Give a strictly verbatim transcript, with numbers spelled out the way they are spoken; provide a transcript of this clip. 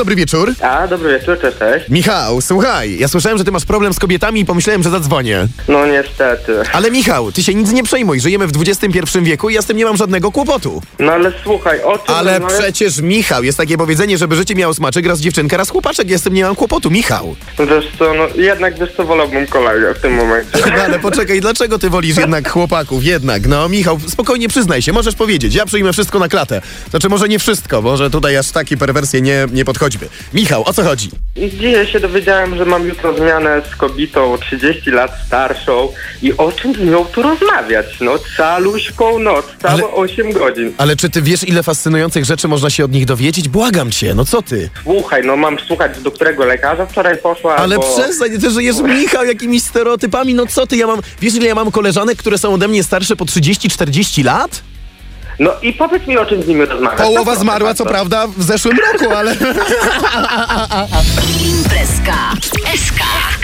Dobry wieczór. A, dobry wieczór, cześć, cześć. Michał, słuchaj, ja słyszałem, że ty masz problem z kobietami i pomyślałem, że zadzwonię. No niestety. Ale Michał, ty się nic nie przejmuj, żyjemy w dwudziestym pierwszym wieku i ja z tym nie mam żadnego kłopotu. No ale słuchaj, o czym Ale rozmawiasz? przecież, Michał, jest takie powiedzenie, żeby życie miało smaczek, raz dziewczynka, raz chłopaczek, ja z tym nie mam kłopotu, Michał. Wiesz co, no jednak wiesz co, wolałbym kolegę w tym momencie. No ale poczekaj, dlaczego ty wolisz jednak chłopaków? Jednak, no Michał, spokojnie przyznaj się, możesz powiedzieć, ja przyjmę wszystko na klatę. Znaczy może nie wszystko, może tutaj aż takie perwersje nie, nie podchodźmy. Michał, o co chodzi? Dzisiaj się dowiedziałem, że mam jutro zmianę z kobietą trzydzieści lat starszą i o czym z nią tu rozmawiać? No caluśką noc, całe Ale- osiem godzin. Ale czy ty wiesz, ile fascynujących rzeczy można się od nich dowiedzieć? Błagam cię, no co ty? Słuchaj, no mam słuchać, do którego lekarza wczoraj poszła, Ale bo... przestań, ty żyjesz, Michał, jakimiś stereotypami, no co ty, ja mam, wiesz ile ja mam koleżanek, które są ode mnie starsze po trzydzieści czterdzieści lat? No i powiedz mi, o czym z nimi rozmawiać. Połowa No, zmarła, proszę co bardzo. prawda, w zeszłym roku, ale... Imprezka S K.